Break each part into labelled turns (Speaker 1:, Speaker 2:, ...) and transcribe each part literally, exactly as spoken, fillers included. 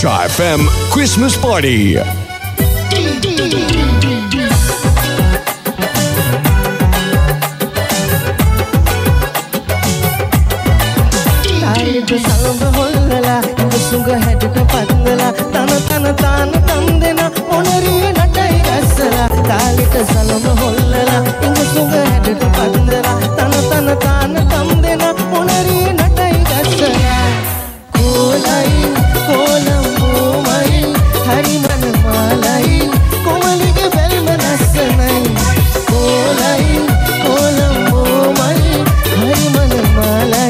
Speaker 1: Shy F M Christmas Party.
Speaker 2: Talit salong hollala, sunga hedda pandala, tana tana tana tamdena, onari natai asala. Talit salong hollala, sunga hedda pandala, tana tana tana tamdena, onari natai asala. Kolai kolam mai, hari man malai, komalige bel manasnai. Kolai kolam mai, hari man malai.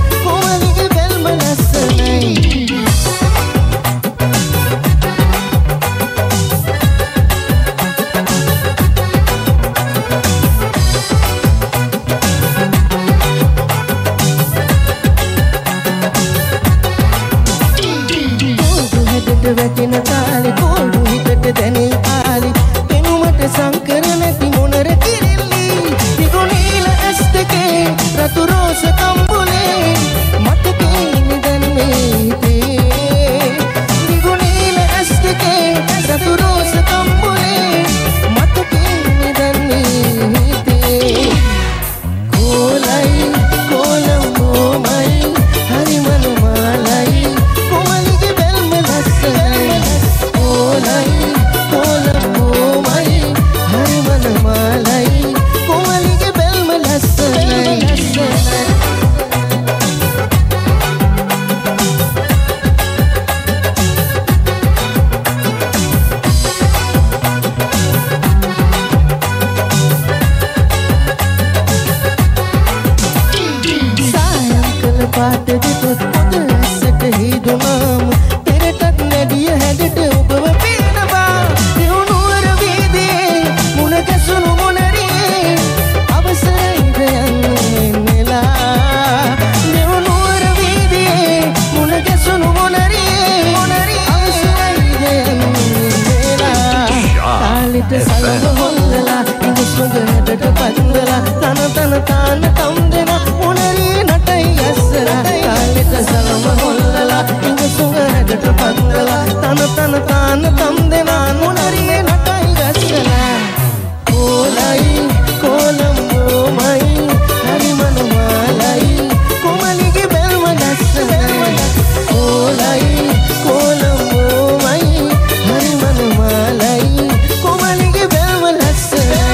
Speaker 2: වැටෙන තාලි කොල්ඩු හිතට දැනේ ආලි පෙනුමට සංකර නැති මොනර කිරිල්ලි දිගුණීල ඇස් දෙකේ රතු රෝස කම්බුලේ මතකේ නිදන් මේ හිතේ දිගුණීල ඇස් දෙකේ රතු රෝස කම්බුලේ මතකේ නිදන් මේ හිතේ කොලයි කොලම්බෝමයි හරි මනමාලයි කොමලිගේ පාට දෙපොත් පොත ඇසට හිදුනාම පෙරටත් නැඩිය හැඩට ඔබව පේනවා දිනුනුවර වීදියේ මුණ ගැසුණු මොනරියේ අවසරයිද යන්න එන්නලා දිනුනුවර වීදියේ මුණ ගැසුණු මොනරියේ අවසරයිද යන්න එන්නලා තාලිට සලව හොල්ලලා ඉඟ සුඟ හැඩට පන්දලා තන තන තාන තම්දෙන මොනරියේ නටයි ඇස්සලා තාලිට සලව හොල්ලලා ඉඟ සුඟ හැඩට පන්දලා තන තන තාන තම්දෙනා මොනරියේ නටයි ඇස්සලා කොලයි කොලම්බෝමයි හරි මනමාලයි කොමලිගේ බැල්ම දැස්සලා කොලයි කොලම්බෝමයි හරි මනමාලයි කොමලිගේ බැල්ම දැස්සලා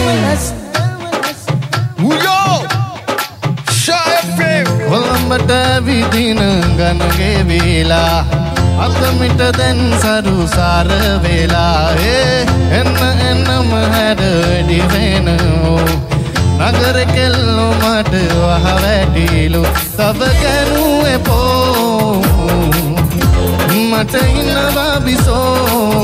Speaker 2: කොළඹට විදින ගනගේ වේලා අතමිට දැන් සරු සාර වේලා ඒ එන්න එන්නම හැඩඩි වෙනෝ නගර කෙල්ලෝ මට වහ වැටිලු තව ගැනු එපෝ මට ඉන්නවා බිසෝ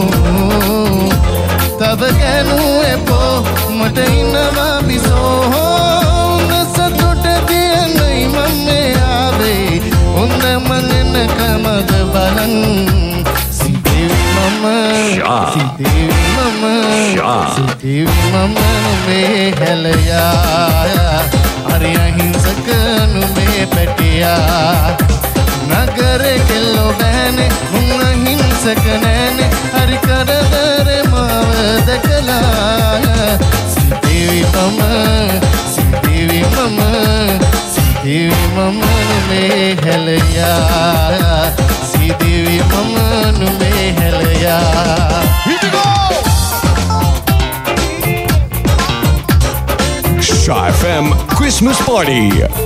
Speaker 2: තව ගැනු එපෝ මට ඉන්නවා බිසෝ සතුට දියනයි මම්මේ ආවේ හොඳ මංගන කමද බලන් සිතේවි මම සිතේවි මම සිතේවි මම නුඹේ හැලයා හරි අහිංසක නුඹේ පැටියා නගරේ කෙල්ලෝ බෑනේ උන් අහිංසක නෑනේ හරි කරදර මාව දැකලා සිතේවි මම සිතේවි මම සිතේවි මම නුඹේ හැලයා සිතේවි මම නුඹේ හැලයා
Speaker 1: Shy F M Christmas Party.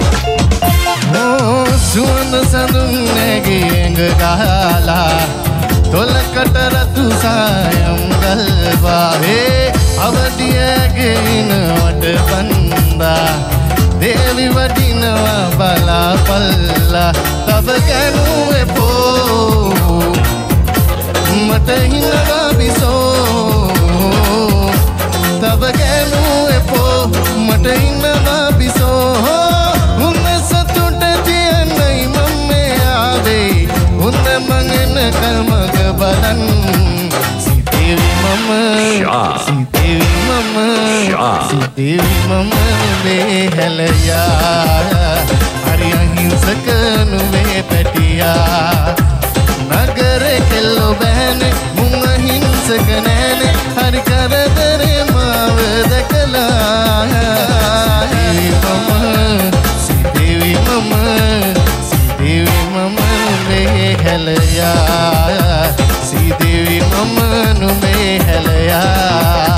Speaker 2: Oh, සුවඳ සඳුන් නැගේ ඇඟ ගහලා තොලකට රතු සායම් ගල්වා ඒ අවදියගේ ඉනවට බන්දා දේවි වඩිනවා බලාපල්ලා තව ගැනු එපෝ මට හිනවා බිසෝ තව ගැනු එපෝ මට හිනවා බිසෝ උන්න සතුට තියනයි මම්මේ ආවේ උන්න මංගන කල්මක බලන් සිතේවි මම සිතේවි මම සිතේවි මම නුඹේ හැලයා හරි අහිංසක නුඹේ පැටියා නගරේ කෙල්ලෝ මසක නෑනේ හරි කරදරේ මාව දැකලා මම සිතේවි මම සිතේවි මම නුඹේ හැලයා සිතේවි මම නුඹේ හැලයා